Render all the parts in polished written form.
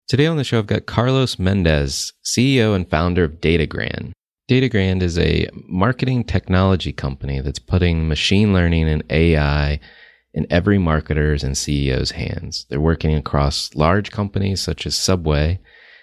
Today on the show, I've got Carlos Mendez, CEO and founder of DataGrand. DataGrand is a marketing technology company that's putting machine learning and AI in every marketer's and CEO's hands. They're working across large companies such as Subway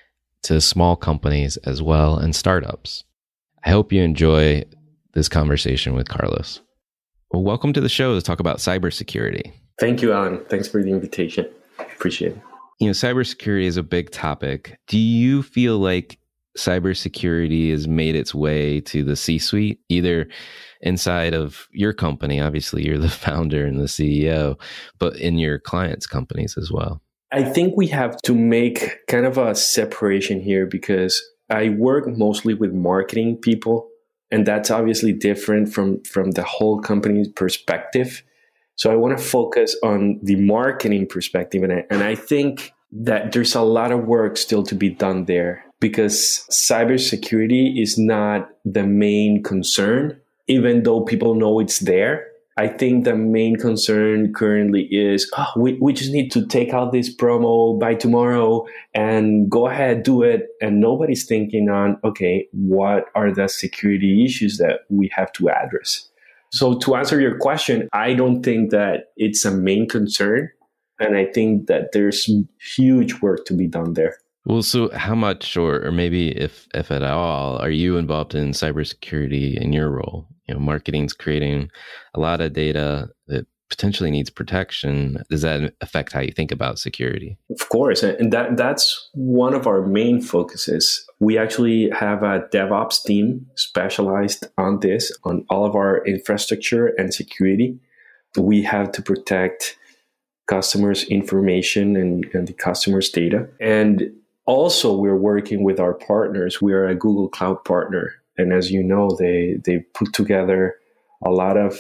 to small companies as well and startups. I hope you enjoy this conversation with Carlos. Well, welcome to the show to talk about cybersecurity. Thank you, Alan. Thanks for the invitation. Appreciate it. Cybersecurity is a big topic. Do you feel like cybersecurity has made its way to the C-suite, either inside of your company, obviously you're the founder and the CEO, but in your clients' companies as well? I think we have to make kind of a separation here because I work mostly with marketing people, and that's obviously different from the whole company's perspective. So I want to focus on the marketing perspective. And I think that there's a lot of work still to be done there because cybersecurity is not the main concern, even though people know it's there. I think the main concern currently is, we just need to take out this promo by tomorrow and go ahead, do it. And nobody's thinking on, okay, what are the security issues that we have to address? So to answer your question, I don't think that it's a main concern. And I think that there's huge work to be done there. Well, so how much, or maybe if at all, are you involved in cybersecurity in your role? Marketing's creating a lot of data that potentially needs protection. Does that affect how you think about security? Of course. And that's one of our main focuses. We actually have a DevOps team specialized on this, on all of our infrastructure and security. We have to protect customers' information and the customers' data. And also, we're working with our partners. We are a Google Cloud partner. And as you know, they put together a lot of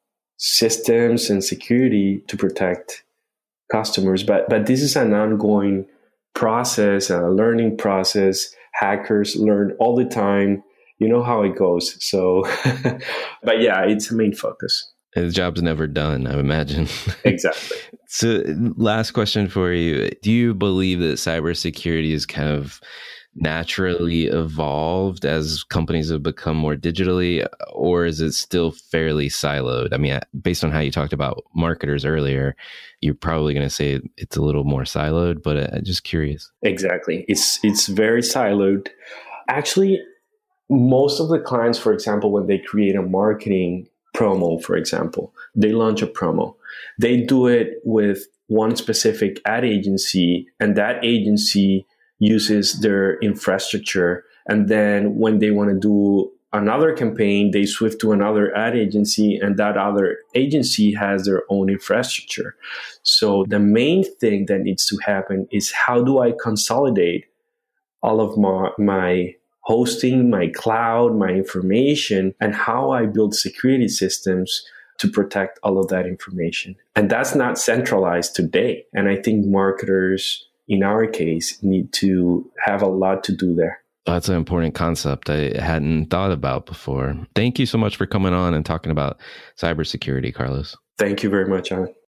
systems and security to protect customers. But this is an ongoing process, a learning process. Hackers learn all the time. You know how it goes. So, but yeah, it's a main focus. The job's never done, I imagine. Exactly. So last question for you. Do you believe that cybersecurity is kind of naturally evolved as companies have become more digitally, or is it still fairly siloed? I mean, based on how you talked about marketers earlier, you're probably going to say it's a little more siloed, but I'm just curious. Exactly. It's very siloed. Actually, most of the clients, for example, when they create a marketing promo, for example, they launch a promo. They do it with one specific ad agency, and that agency uses their infrastructure. And then when they want to do another campaign, they swift to another ad agency, and that other agency has their own infrastructure. So the main thing that needs to happen is, how do I consolidate all of my hosting, my cloud, my information, and how I build security systems to protect all of that information. And that's not centralized today. And I think marketers, in our case, need to have a lot to do there. That's an important concept I hadn't thought about before. Thank you so much for coming on and talking about cybersecurity, Carlos. Thank you very much, Alan.